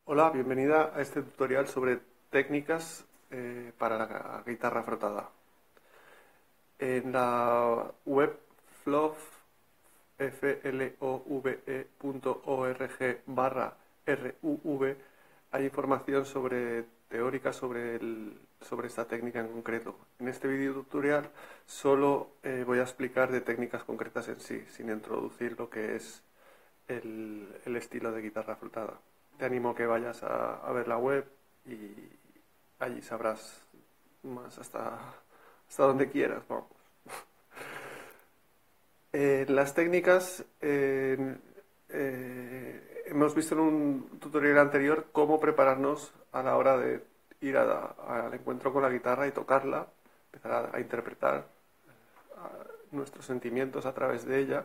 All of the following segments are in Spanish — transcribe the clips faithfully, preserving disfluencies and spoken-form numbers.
Hola, bienvenida a este tutorial sobre técnicas eh, para la guitarra frotada. En la web flove punto org barra ruv hay información sobre teórica sobre, el, sobre esta técnica en concreto. En este vídeo tutorial solo eh, voy a explicar de técnicas concretas en sí, sin introducir lo que es el, el estilo de guitarra frotada. Te animo a que vayas a, a ver la web y allí sabrás más hasta, hasta donde quieras, vamos. Eh, las técnicas, eh, eh, hemos visto en un tutorial anterior cómo prepararnos a la hora de ir a- a- al encuentro con la guitarra y tocarla, empezar a, a interpretar a nuestros sentimientos a través de ella,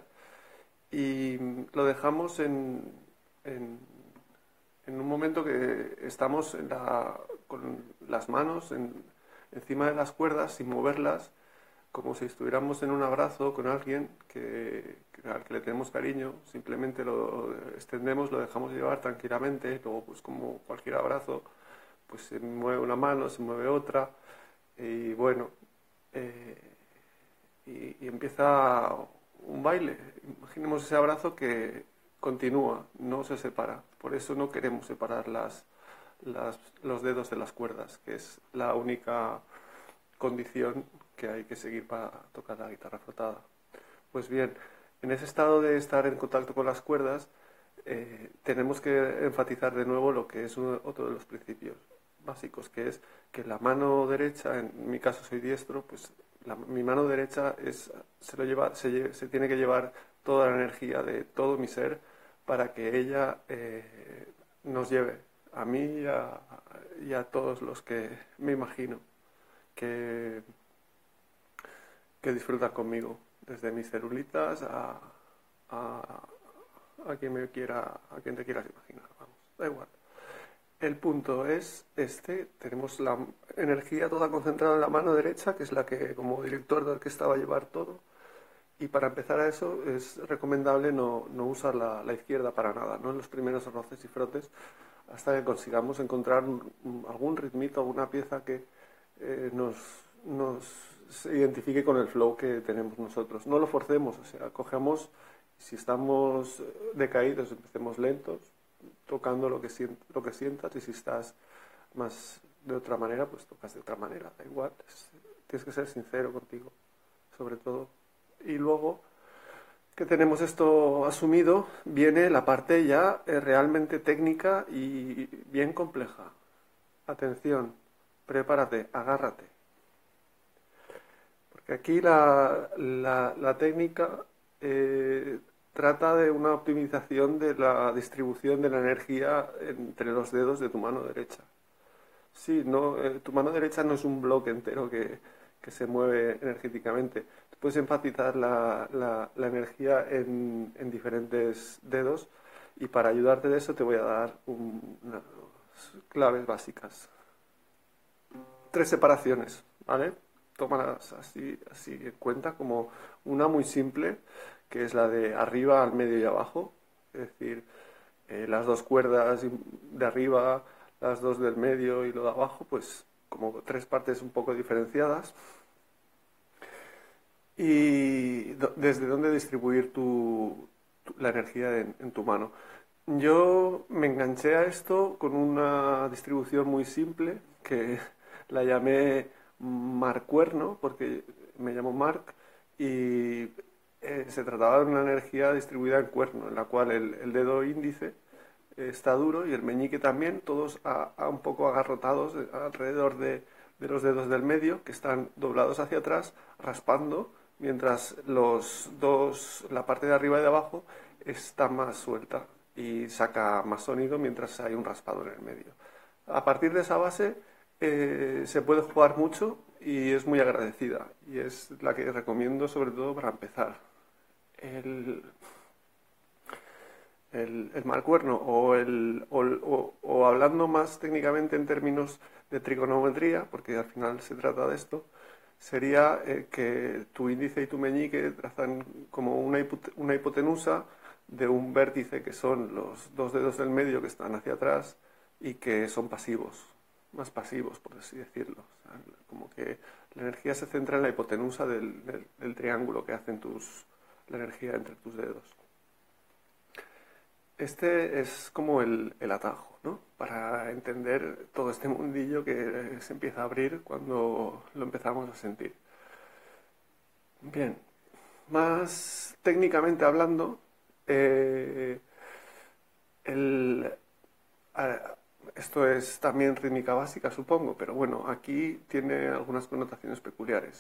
y lo dejamos en, en, en un momento que estamos en la- con las manos en- encima de las cuerdas sin moverlas, como si estuviéramos en un abrazo con alguien que, que- al que le tenemos cariño. Simplemente lo extendemos, lo dejamos llevar tranquilamente. Luego, pues como cualquier abrazo, pues se mueve una mano, se mueve otra, y bueno, eh, y, y empieza un baile. Imaginemos ese abrazo que continúa, no se separa. Por eso no queremos separar las, las- los dedos de las cuerdas, que es la única condición que hay que seguir para tocar la guitarra frotada. Pues bien, en ese estado de estar en contacto con las cuerdas, eh, tenemos que enfatizar de nuevo lo que es uno- otro de los principios básicos, que es que la mano derecha, en mi caso soy diestro, pues la- mi mano derecha es, se lo lleva, se, lle- se tiene que llevar toda la energía de todo mi ser para que ella eh, nos lleve a mí y a, y a todos los que me imagino que, que disfrutan conmigo, desde mis celulitas a, a, a quien me quiera, a quien te quieras imaginar, vamos, da igual. El punto es este: tenemos la energía toda concentrada en la mano derecha, que es la que como director de orquesta va a llevar todo, y para empezar a eso es recomendable no, no usar la, la izquierda para nada, no en los primeros roces y frotes, hasta que consigamos encontrar un- un- algún ritmito, alguna pieza que eh, nos, nos se identifique con el flow que tenemos nosotros. No lo forcemos, o sea, cogemos, si estamos decaídos, empecemos lentos, tocando lo que, sient- lo que sientas, y si estás más de otra manera, pues tocas de otra manera, da igual. Es- tienes que ser sincero contigo, sobre todo. Y luego que tenemos esto asumido, viene la parte ya eh, realmente técnica y bien compleja. Atención, prepárate, agárrate. Porque aquí la, la- la técnica eh, trata de una optimización de la distribución de la energía entre los dedos de tu mano derecha. Sí, no, eh, tu mano derecha no es un bloque entero que, que se mueve energéticamente. Tú puedes enfatizar la, la- la energía en, en diferentes dedos, y para ayudarte de eso te voy a dar un- unas claves básicas. Tres separaciones, ¿vale? Tómalas así, así en cuenta, como una muy simple, que es la de arriba, al medio y abajo. Es decir, eh, las dos cuerdas de arriba, las dos del medio y lo de abajo, pues como tres partes un poco diferenciadas. Y do- desde dónde distribuir tu, tu- la energía en, en tu mano. Yo me enganché a esto con una distribución muy simple que la llamé Marcuerno, porque me llamo Marc, y eh, se trataba de una energía distribuida en cuerno, en la cual el, el dedo índice eh, está duro y el meñique también, todos a, a un poco agarrotados eh, alrededor de, de los dedos del medio, que están doblados hacia atrás, raspando, mientras los dos, la parte de arriba y de abajo, está más suelta y saca más sonido mientras hay un raspado en el medio. A partir de esa base eh, se puede jugar mucho y es muy agradecida, y es la que recomiendo sobre todo para empezar. El, el, el malcuerno o, el, o, o, o hablando más técnicamente en términos de trigonometría, porque al final se trata de esto, sería eh, que tu índice y tu meñique trazan como una, hipote- una hipotenusa de un vértice, que son los dos dedos del medio que están hacia atrás, y que son pasivos, más pasivos, por así decirlo. O sea, como que la energía se centra en la hipotenusa del, del, del triángulo que hacen tus, la energía entre tus dedos. Este es como el, el atajo, ¿no? Para entender todo este mundillo que se empieza a abrir cuando lo empezamos a sentir. Bien, más técnicamente hablando, eh, el, a- esto es también rítmica básica, supongo, pero bueno, aquí tiene algunas connotaciones peculiares.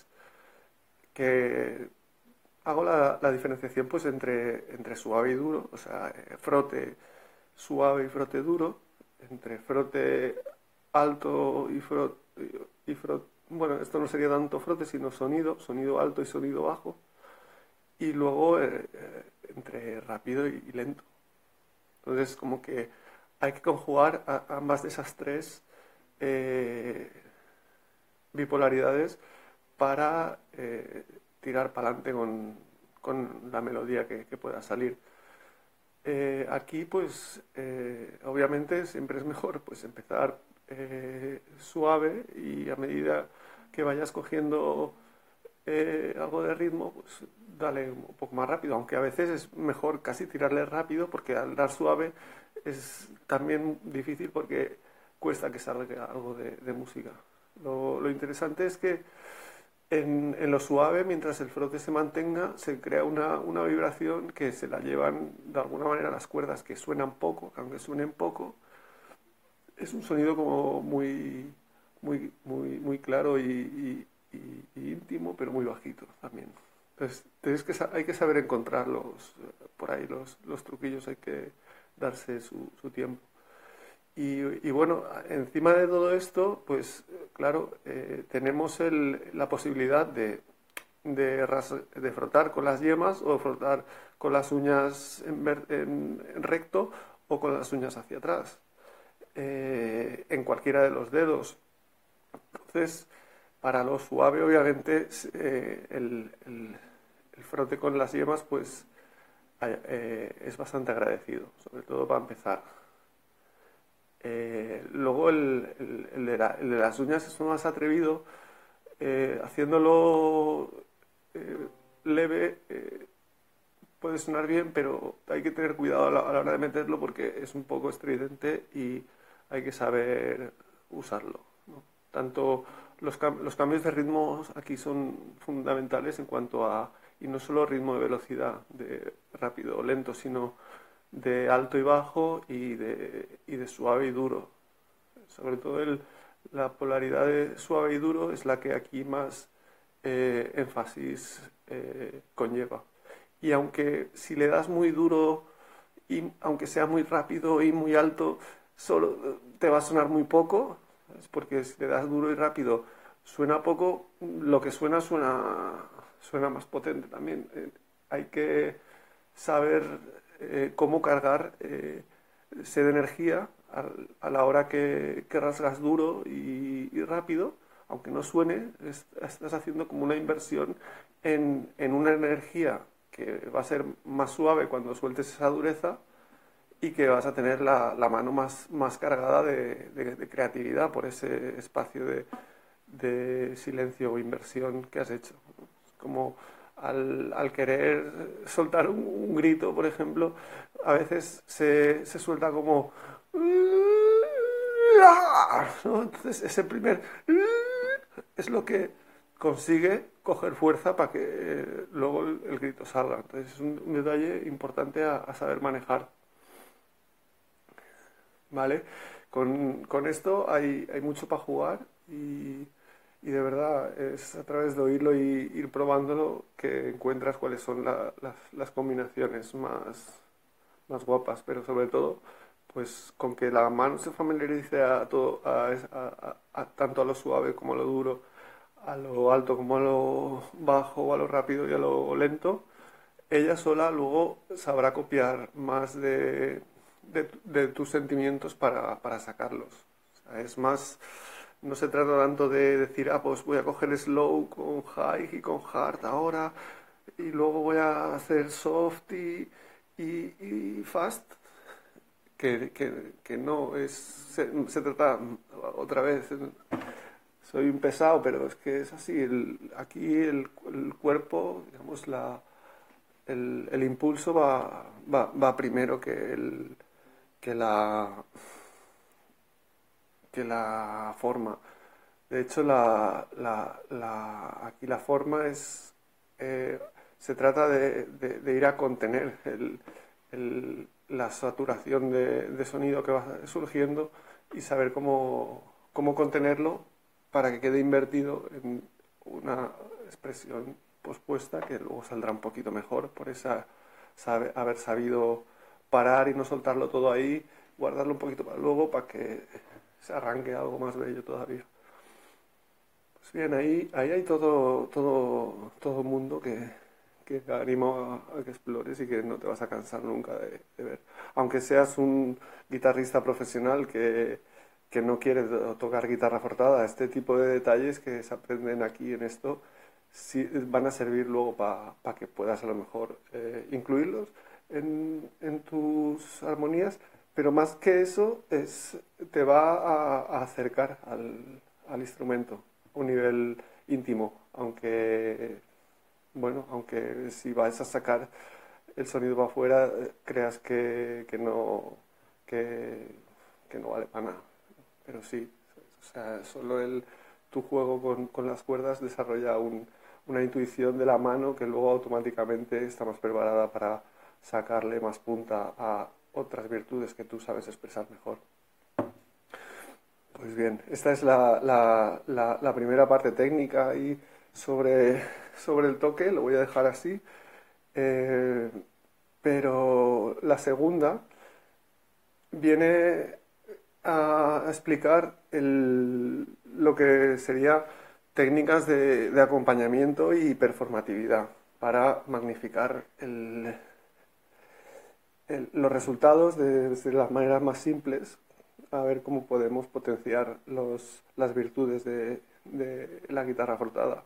Que hago la, la diferenciación pues entre, entre suave y duro, o sea, eh, frote suave y frote duro, entre frote alto y frote, y frote, bueno, esto no sería tanto frote, sino sonido, sonido alto y sonido bajo, y luego eh, eh, entre rápido y, y lento. Entonces, como que hay que conjugar a, ambas de esas tres eh, bipolaridades para eh, tirar para adelante con, con, la melodía que, que pueda salir. Eh, aquí, pues, eh, obviamente siempre es mejor pues empezar eh, suave y a medida que vayas cogiendo eh, algo de ritmo, pues dale un poco más rápido, aunque a veces es mejor casi tirarle rápido porque al dar suave es también difícil porque cuesta que salga algo de, de música. Lo, lo interesante es que en, en lo suave, mientras el frote se mantenga, se crea una, una vibración que se la llevan de alguna manera las cuerdas que suenan poco, que aunque suenen poco, es un sonido como muy, muy, muy, muy claro y, y- y- y íntimo, pero muy bajito también. Entonces, tienes que, sa- hay que saber encontrarlos eh, por ahí, los, los truquillos, hay que darse su, su tiempo. Y, y bueno, encima de todo esto, pues eh, claro, eh, tenemos el- la posibilidad de, de, ras- de frotar con las yemas o frotar con las uñas en, ver- en- en recto o con las uñas hacia atrás, eh, en cualquiera de los dedos. Entonces, para lo suave, obviamente, s- eh, el, el- el frote con las yemas, pues eh, es bastante agradecido, sobre todo para empezar. Eh, luego el, el- el de la- el de las uñas es más atrevido, eh, haciéndolo eh, leve, eh, puede sonar bien, pero hay que tener cuidado a la, a la hora de meterlo porque es un poco estridente y hay que saber usarlo, ¿no? Tanto los, cam- los cambios de ritmo aquí son fundamentales en cuanto a, y no solo ritmo de velocidad, de rápido o lento, sino de alto y bajo y de, y de suave y duro. Sobre todo el, la polaridad de suave y duro es la que aquí más eh, énfasis eh, conlleva. Y aunque si le das muy duro y aunque sea muy rápido y muy alto, solo eh, te va a sonar muy poco, ¿sabes? Porque si le das duro y rápido suena poco, lo que suena suena, suena más potente también. Eh, hay que saber eh, cómo cargar eh, sed de energía a, a la hora que, que rasgas duro y, y rápido, aunque no suene, es- estás haciendo como una inversión en, en una energía que va a ser más suave cuando sueltes esa dureza y que vas a tener la, la mano más, más cargada de, de- de creatividad por ese espacio de, de silencio o inversión que has hecho. Es como al, al querer soltar un, un grito, por ejemplo, a veces se, se suelta como... ¿no? Entonces ese primer es lo que consigue coger fuerza para que eh, luego el, el grito salga. Entonces es un, un detalle importante a, a saber manejar. ¿Vale? Con, con esto hay, hay mucho para jugar y, y de verdad es a través de oírlo y ir probándolo que encuentras cuáles son la- las, las combinaciones más, más guapas, pero sobre todo pues con que la mano se familiarice a todo, a, a- a- a- tanto a lo suave como a lo duro, a lo alto como a lo bajo, a lo rápido y a lo lento, ella sola luego sabrá copiar más de, de- de tus sentimientos para, para sacarlos. O sea, es más, no se trata tanto de decir, ah, pues voy a coger slow con high y con hard ahora, y luego voy a hacer soft y, y- y fast, que, que, que no es, se, se trata otra vez, soy un pesado, pero es que es así, el, aquí el, el cuerpo, digamos, la, el, el impulso va, va, va primero que, el, que, la, que la forma. De hecho, la, la, la, aquí la forma es, eh, se trata de, de, de ir a contener el, el, la saturación de, de sonido que va surgiendo y saber cómo, cómo contenerlo para que quede invertido en una expresión pospuesta que luego saldrá un poquito mejor por esa sabe, haber sabido parar y no soltarlo todo ahí, guardarlo un poquito para luego para que se arranque algo más bello todavía. Pues bien, ahí, ahí hay todo, todo, todo mundo que, que te animo a, a que explores y que no te vas a cansar nunca de, de ver. Aunque seas un guitarrista profesional que, que no quiere to- tocar guitarra forzada, este tipo de detalles que se aprenden aquí en esto sí van a servir luego para que puedas a lo mejor eh, incluirlos en, en tus armonías, pero más que eso es, te va a, a acercar al, al instrumento a un nivel íntimo, aunque bueno, aunque si vas a sacar el sonido para afuera, eh, creas que, que no que, que no vale para nada. Pero sí, o sea, solo el, tu juego con, con las cuerdas desarrolla un, una intuición de la mano que luego automáticamente está más preparada para sacarle más punta a otras virtudes que tú sabes expresar mejor. Pues bien, esta es la, la, la, la primera parte técnica y sobre, sobre el toque, lo voy a dejar así. Eh, pero la segunda viene a explicar el, lo que sería técnicas de, de acompañamiento y performatividad para magnificar el, el- los resultados de, de las maneras más simples, a ver cómo podemos potenciar los, las virtudes de, de la guitarra cortada.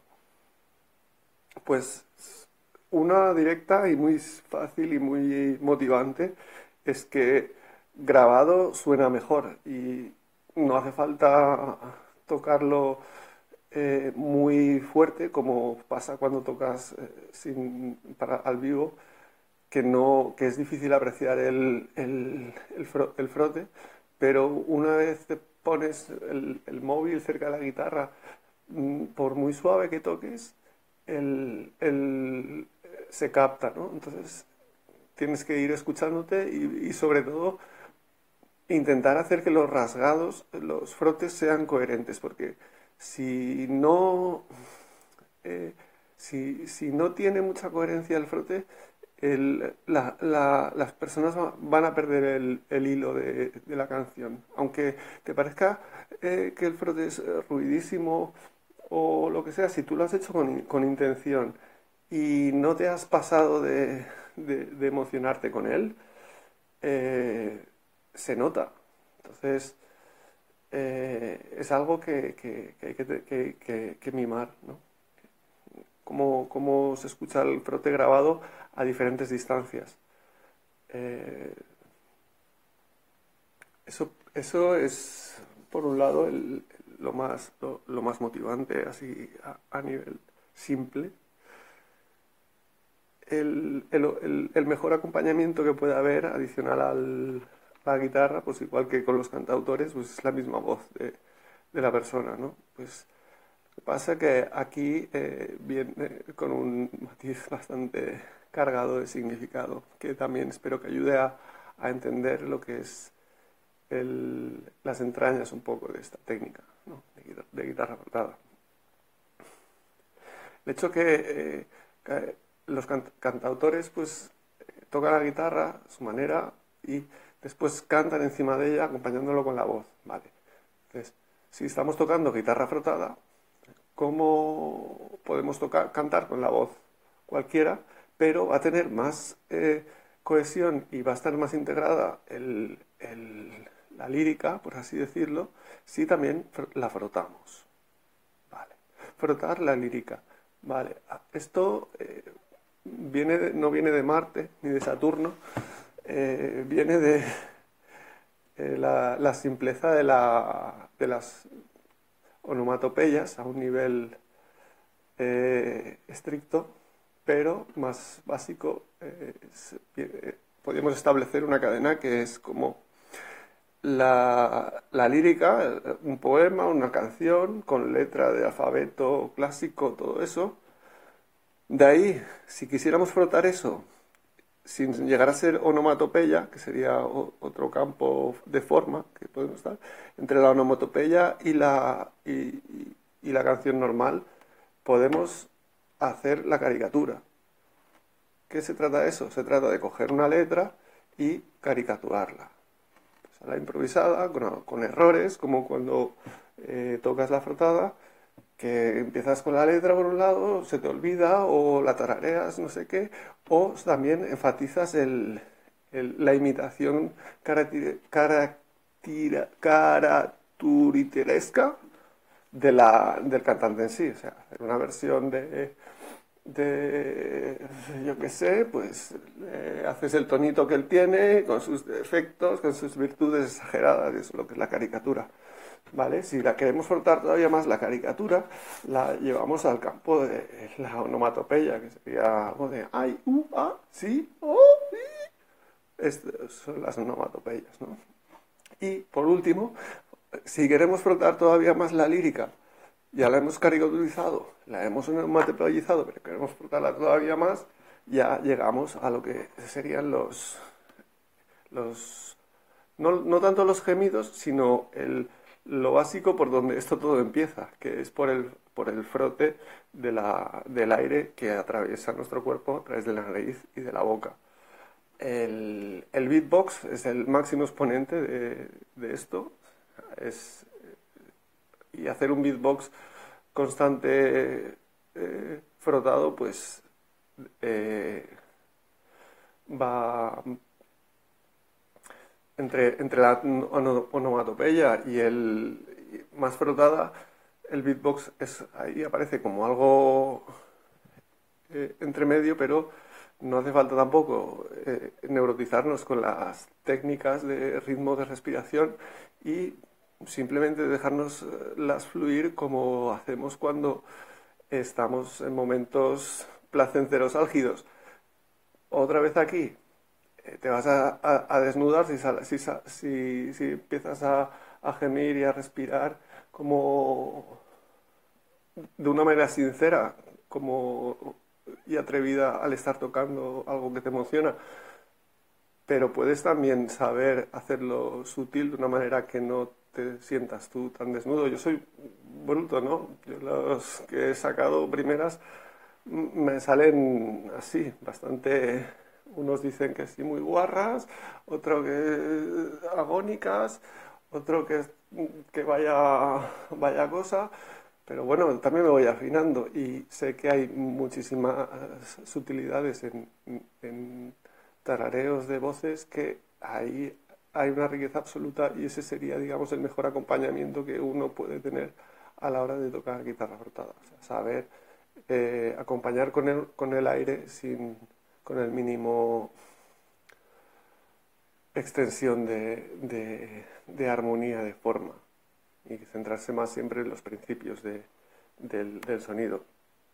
Pues una directa y muy fácil y muy motivante es que grabado suena mejor y no hace falta tocarlo eh, muy fuerte como pasa cuando tocas eh, sin, para, al vivo, que, no, que es difícil apreciar el, el, el, fro- el frote, pero una vez te pones el, el móvil cerca de la guitarra, mm, por muy suave que toques, el, el- se capta, ¿no? Entonces tienes que ir escuchándote y, y sobre todo intentar hacer que los rasgados, los frotes sean coherentes, porque si no, eh, si, si no tiene mucha coherencia el frote, el- la- la- las personas va- van a perder el, el hilo de, de la canción. Aunque te parezca eh, que el frote es eh, ruidísimo o lo que sea, si tú lo has hecho con, con intención y no te has pasado de, de- de emocionarte con él, eh, se nota. Entonces, eh, es algo que, que- que hay que, que- que- que mimar, ¿no? Cómo, cómo se escucha el frote grabado a diferentes distancias. Eh, eso, eso es, por un lado, el- lo más, lo, lo más motivante, así a, a nivel simple. El, el- el- el mejor acompañamiento que puede haber, adicional al- a la guitarra, pues igual que con los cantautores, pues es la misma voz de, de la persona, ¿no? Pues lo que pasa que aquí eh, viene con un matiz bastante cargado de significado, que también espero que ayude a, a entender lo que es el- las entrañas un poco de esta técnica, ¿no? de, guitar- de guitarra cortada. El hecho que, eh, que los can- cantautores pues eh, tocan la guitarra a su manera y después cantan encima de ella acompañándolo con la voz, ¿vale? Entonces, si estamos tocando guitarra frotada, ¿cómo podemos tocar, cantar con la voz? Cualquiera, pero va a tener más eh, cohesión y va a estar más integrada el- el- la lírica, por así decirlo, si también fr- la frotamos. Vale. Frotar la lírica. Vale. Ah, esto eh, viene de- no viene de Marte ni de Saturno, eh, viene de, eh, la, la simpleza de, la, de las onomatopeyas a un nivel eh, estricto, pero más básico. Eh, es, eh, podemos establecer una cadena que es como la, la lírica, un poema, una canción con letra de alfabeto clásico, todo eso. De ahí, si quisiéramos frotar eso sin llegar a ser onomatopeya, que sería o- otro campo de forma que podemos estar, entre la onomatopeya y la, y, y- y la canción normal, podemos hacer la caricatura. ¿Qué se trata de eso? Se trata de coger una letra y caricaturarla. Pues a la improvisada, con, con errores, como cuando eh, tocas la frotada, que empiezas con la letra por un lado, se te olvida o la tarareas, no sé qué, o también enfatizas el, el- la imitación caracteri- caractira- caraturiteresca de la, del cantante en sí, o sea, hacer una versión de, de yo qué sé, pues eh, haces el tonito que él tiene, con sus defectos, con sus virtudes exageradas, eso es lo que es la caricatura. ¿Vale? Si la queremos forzar todavía más la caricatura, la llevamos al campo de la onomatopeya, que sería algo de ay, u, a, sí, oh, sí. Estas son las onomatopeyas, ¿no? Y por último, si queremos frotar todavía más la lírica, ya la hemos caricaturizado, la hemos onomatopeyizado, pero queremos frotarla todavía más, ya llegamos a lo que serían los, los no, no tanto los gemidos, sino el, lo básico por donde esto todo empieza, que es por el, por el frote de la, del aire que atraviesa nuestro cuerpo a través de la nariz y de la boca. El, el beatbox es el máximo exponente de, de esto. Es, y hacer un beatbox constante eh, frotado, pues eh, va, entre, entre la ono- onomatopeya y el y más frotada, el beatbox es, ahí aparece como algo eh, entre medio, pero no hace falta tampoco eh, neurotizarnos con las técnicas de ritmo de respiración y simplemente dejarnos eh, las fluir como hacemos cuando estamos en momentos placenteros álgidos. Otra vez aquí, eh, te vas a, a- a desnudar si, sal- si, sa- si- si empiezas a, a gemir y a respirar como de una manera sincera como y atrevida al estar tocando algo que te emociona, pero puedes también saber hacerlo sutil de una manera que no te sientas tú tan desnudo. Yo soy bruto, ¿no? Yo los que he sacado primeras m- me salen así, bastante. Unos dicen que sí, muy guarras, otro que agónicas, otro que, que vaya, vaya cosa. Pero bueno, también me voy afinando y sé que hay muchísimas sutilidades en, en tarareos de voces que ahí hay una riqueza absoluta y ese sería, digamos, el mejor acompañamiento que uno puede tener a la hora de tocar guitarra frotada. O sea, saber eh, acompañar con el, con el aire sin, con el mínimo extensión de, de, de armonía, de forma, y centrarse más siempre en los principios de, del, del sonido.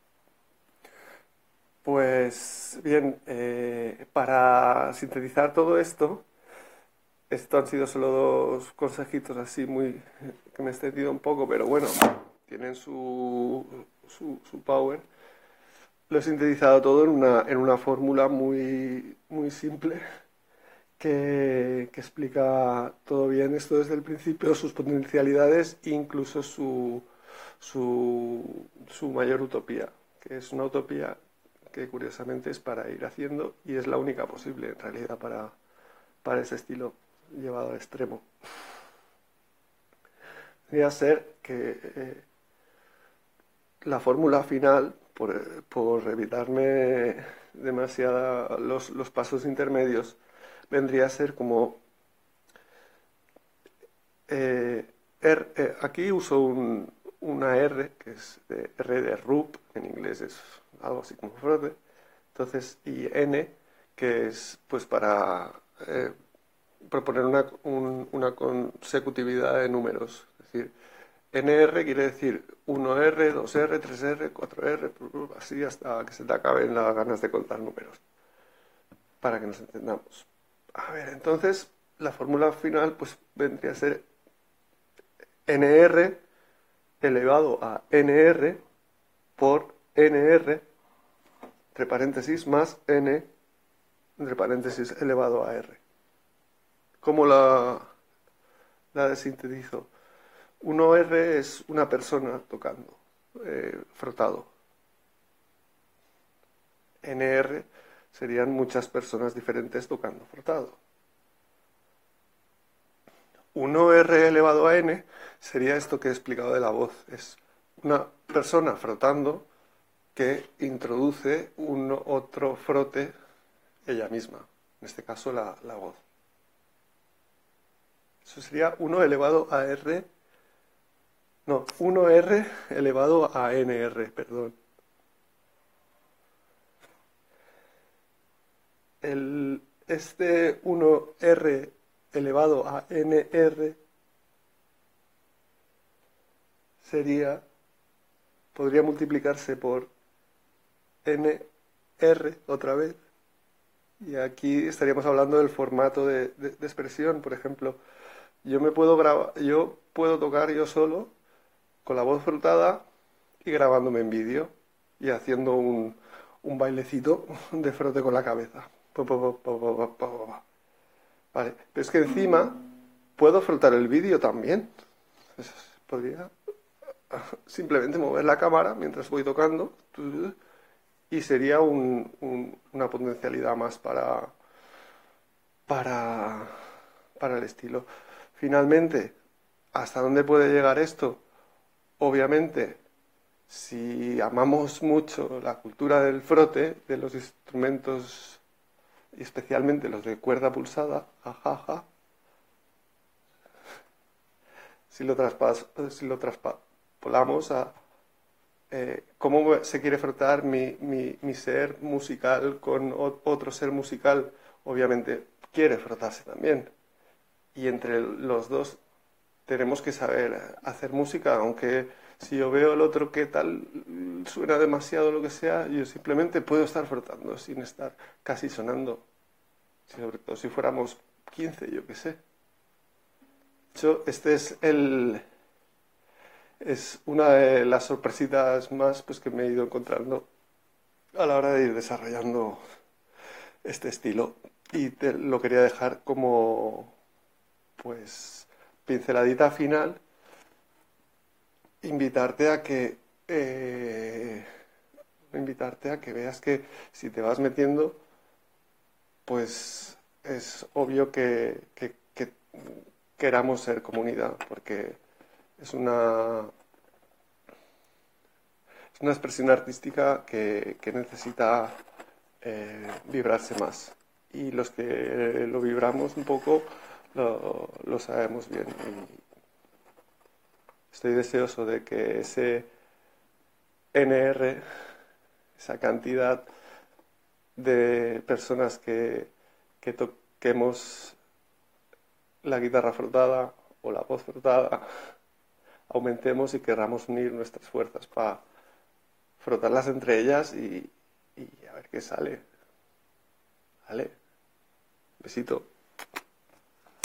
Pues bien, eh, para sintetizar todo esto, esto han sido solo dos consejitos así muy que me he extendido un poco, pero bueno, tienen su, su, su power. Lo he sintetizado todo en una, en una fórmula muy, muy simple que, que explica todo bien esto desde el principio, sus potencialidades e incluso su, su, su mayor utopía, que es una utopía que curiosamente es para ir haciendo y es la única posible en realidad para, para ese estilo llevado al extremo. Podría ser que eh, la fórmula final, por, por evitarme demasiada los, los pasos intermedios, vendría a ser como eh, R- eh, aquí uso un- una R, que es de R de Rup, en inglés es algo así como frote, entonces, y N, que es pues para eh, proponer una, un- una consecutividad de números. Es decir, N R quiere decir uno R, dos R, tres R, cuatro R, así hasta que se te acaben las ganas de contar números, para que nos entendamos. A ver, entonces la fórmula final pues vendría a ser N R elevado a N R por N R, entre paréntesis, más N, entre paréntesis, elevado a R. ¿Cómo la, la desintetizo? uno R es una persona tocando, eh, frotado. N R serían muchas personas diferentes tocando frotado. uno R elevado a N sería esto que he explicado de la voz. Es una persona frotando que introduce un otro frote ella misma, en este caso la, la voz. Eso sería uno elevado a R, no, uno R elevado a N R, perdón. El, este uno R elevado a N R sería, podría multiplicarse por N R otra vez. Y aquí estaríamos hablando del formato de, de, de expresión. Por ejemplo, yo me puedo grabar, yo puedo tocar yo solo con la voz frotada y grabándome en vídeo y haciendo un, un bailecito de frote con la cabeza. Vale, pero es que encima puedo frotar el vídeo también. Podría simplemente mover la cámara mientras voy tocando y sería un, un, una potencialidad más para, para, para el estilo. Finalmente, ¿hasta dónde puede llegar esto? Obviamente, si amamos mucho la cultura del frote, de los instrumentos, y especialmente los de cuerda pulsada, jajaja, si lo, traspas, si lo traspolamos a eh, cómo se quiere frotar mi, mi, mi ser musical con otro ser musical, obviamente quiere frotarse también. Y entre los dos tenemos que saber hacer música, aunque si yo veo el otro que tal suena demasiado lo que sea, yo simplemente puedo estar frotando sin estar casi sonando. Sobre todo si fuéramos quince, yo qué sé. Yo, este es el es una de las sorpresitas más pues que me he ido encontrando a la hora de ir desarrollando este estilo y te lo quería dejar como pues pinceladita final, invitarte a que eh, invitarte a que veas que si te vas metiendo pues es obvio que, que, que queramos ser comunidad porque es una es una expresión artística que, que necesita eh, vibrarse más y los que lo vibramos un poco lo, lo sabemos bien y estoy deseoso de que ese N R, esa cantidad de personas que, que toquemos la guitarra frotada o la voz frotada aumentemos y queramos unir nuestras fuerzas para frotarlas entre ellas y, y a ver qué sale. Vale, besito.